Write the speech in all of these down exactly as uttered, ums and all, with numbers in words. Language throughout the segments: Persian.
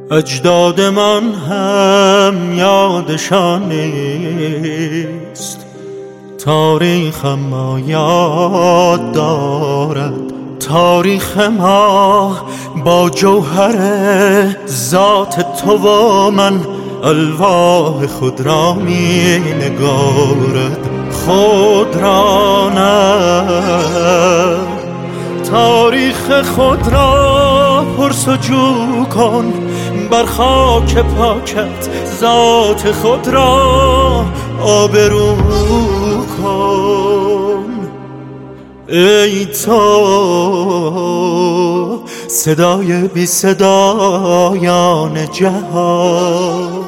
اجدادمان هم یادشان نیست، تاریخ ما یاد دارد. تاریخ ما با جوهر ذات تو و من الواح خود را می نگارد. خود را نه، تاریخ خود را پرسجو کن، بر خاک پاکت ذات خود را آبرو کن. ای تو صدای بی صدایان جهان،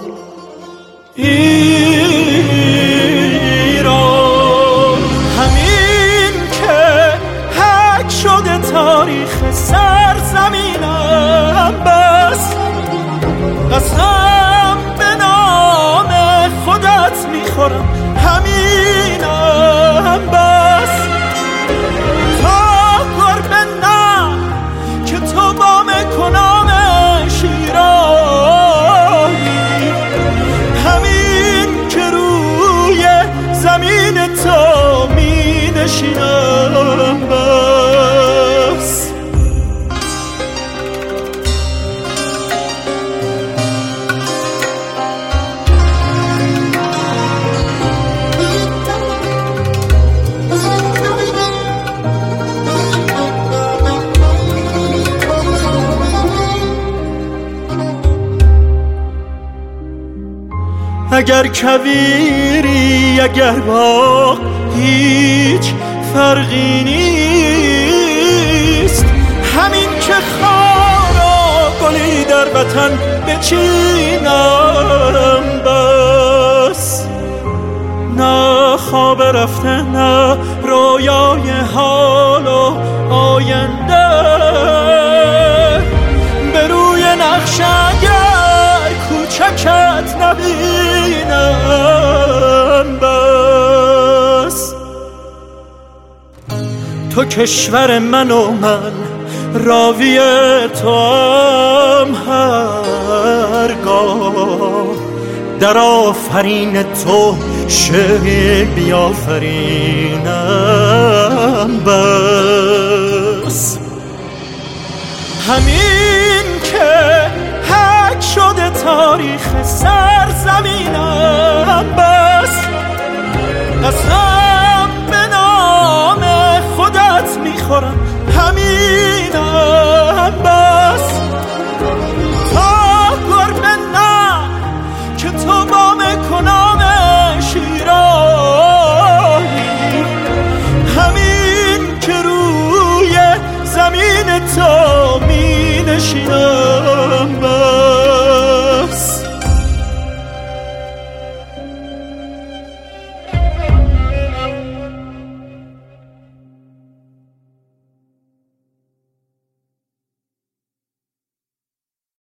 ایران همین که حک شده تاریخ سرزمینم، بس قسم به نام خودت میخورم همینم، بس تا گربه نه که تو با مکنام شیرانی، همین که روی زمین تو می نشینم، بس اگر کویری اگر باغ هیچ فرقی نیست، همین که خار و گلی در وطن بچینم، بس نه خواب رفته نه رویای حال و آینده، به روی نقش اگر کوچکت نبینم، بس تو کشور من و من راوی تو هم هرگاه در آفرین تو شعر بیافرینم، بس همین که حک شده تاریخ سرزمینم، بس قسم به نام خودت میخورم همینم، بس